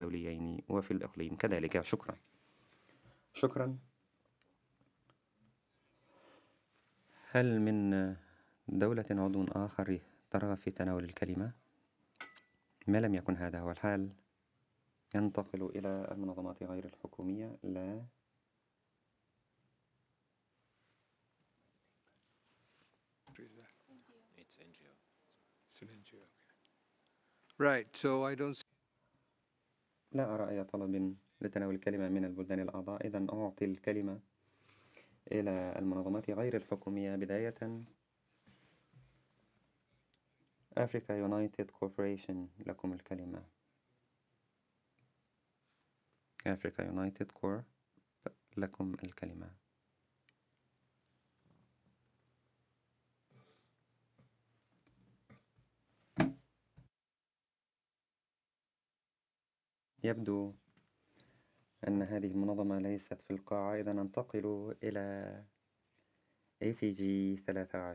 الدوليين وفي الإقليم كذلك. شكرا. شكرا. هل من دولة عضو آخر ترغب في تناول الكلمة؟ ما لم يكن هذا هو الحال ينتقل إلى المنظمات غير الحكومية. لا. لا أرى أي طلب لتناول الكلمة من البلدان الأعضاء. إذن أعطي الكلمة إلى المنظمات غير الحكومية. بداية Africa United Corporation، لكم الكلمة. Africa United Corp، لكم الكلمة. يبدو أن هذه المنظمة ليست في القاعة. إذا ننتقل إلى APG 13.